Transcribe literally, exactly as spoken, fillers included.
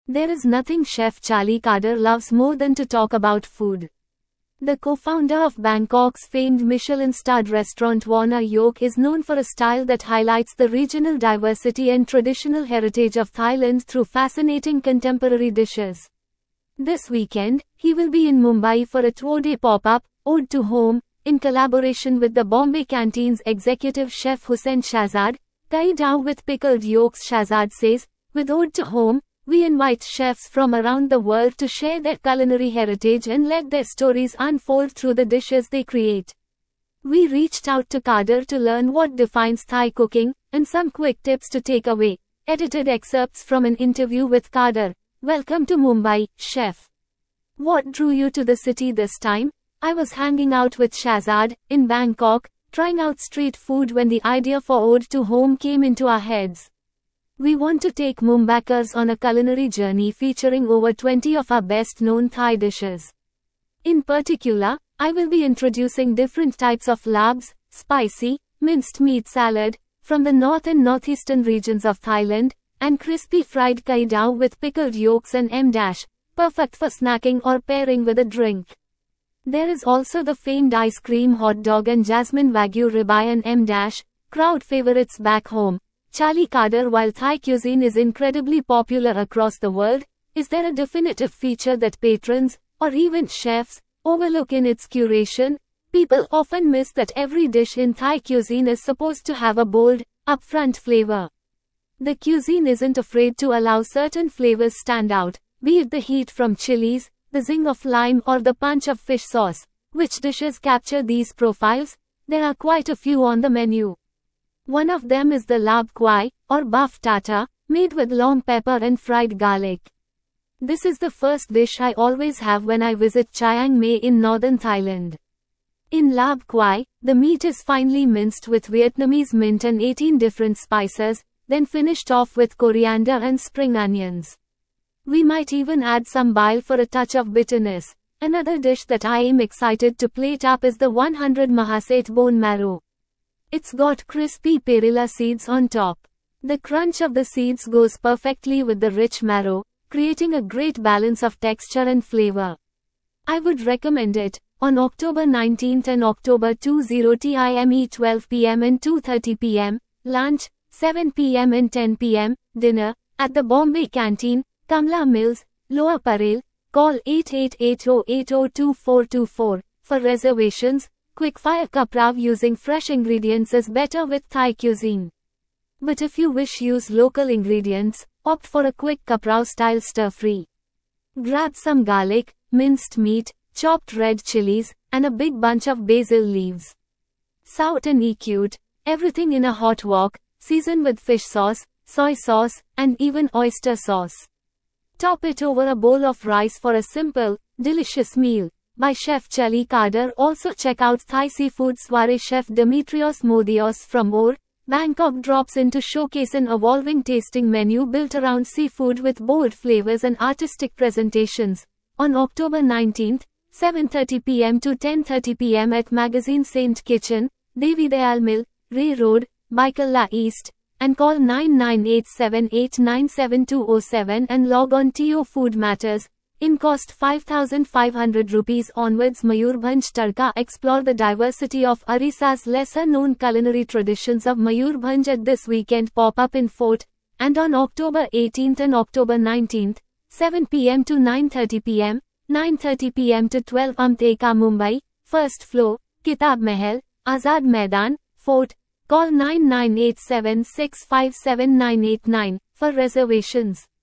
There is nothing Chef Charlie Carter loves more than to talk about food. The co-founder of Bangkok's famed Michelin-starred restaurant Warner Yok is known for a style that highlights the regional diversity and traditional heritage of Thailand through fascinating contemporary dishes. This weekend, he will be in Mumbai for a two-day pop-up, Ode to Home, in collaboration with the Bombay Canteen's executive chef Hussain Shahzad. Kai Dao with pickled yolks. Shahzad says, with Ode to Home, we invite chefs from around the world to share their culinary heritage and let their stories unfold through the dishes they create. We reached out to Carter to learn what defines Thai cooking, and some quick tips to take away. Edited excerpts from an interview with Carter. Welcome to Mumbai, chef. What drew you to the city this time? I was hanging out with Shahzad, in Bangkok, trying out street food when the idea for Ode to Home came into our heads. We want to take Mumbaikars on a culinary journey featuring over twenty of our best-known Thai dishes. In particular, I will be introducing different types of labs, spicy, minced meat salad, from the north and northeastern regions of Thailand, and crispy fried kai dao with pickled yolks and m dash, perfect for snacking or pairing with a drink. There is also the famed ice cream hot dog and jasmine wagyu ribeye and m dash, crowd favorites back home. Charlie Carter. While Thai cuisine is incredibly popular across the world, is there a definitive feature that patrons, or even chefs, overlook in its curation? People often miss that every dish in Thai cuisine is supposed to have a bold, upfront flavor. The cuisine isn't afraid to allow certain flavors stand out, be it the heat from chilies, the zing of lime or the punch of fish sauce. Which dishes capture these profiles? There are quite a few on the menu. One of them is the lab kwai, or buff tartar, made with long pepper and fried garlic. This is the first dish I always have when I visit Chiang Mai in northern Thailand. In lab kwai, the meat is finely minced with Vietnamese mint and eighteen different spices, then finished off with coriander and spring onions. We might even add some bile for a touch of bitterness. Another dish that I am excited to plate up is the one hundred Mahasate bone marrow. It's got crispy perilla seeds on top. The crunch of the seeds goes perfectly with the rich marrow, creating a great balance of texture and flavor. I would recommend it. On October nineteenth and October twentieth time twelve p m and two thirty p m, lunch, seven p m and ten p m, dinner, at the Bombay Canteen, Kamla Mills, Lower Parel. Call eight eight eight zero eight zero two four two four for reservations. Quickfire kaprao using fresh ingredients is better with Thai cuisine. But if you wish use local ingredients, opt for a quick kaprao style stir-fry. Grab some garlic, minced meat, chopped red chilies, and a big bunch of basil leaves. Salt and E Q'd everything in a hot wok, season with fish sauce, soy sauce, and even oyster sauce. Top it over a bowl of rice for a simple, delicious meal. By Chef Charlie Carter. Also check out Thai seafood soiree. Chef Demetrios Modios from O R, Bangkok drops in to showcase an evolving tasting menu built around seafood with bold flavors and artistic presentations. On October nineteenth, seven thirty p m to ten thirty p m at Magazine Saint Kitchen, Devi Dayal Mill, Ray Road, Baikalla East, and call nine nine eight seven eight nine seven two zero seven and log on to Food Matters. In cost five thousand five hundred rupees onwards. Mayurbhanj Tadka. Explore the diversity of Orisa's lesser-known culinary traditions of Mayurbhanj at this weekend pop-up in Fort, and on October eighteenth and October nineteenth, seven p m to nine thirty p m, nine thirty p m to twelve p m Teka Mumbai, first floor, Kitab Mahal, Azad Maidan, Fort. Call nine nine eight seven six five seven nine eight nine for reservations.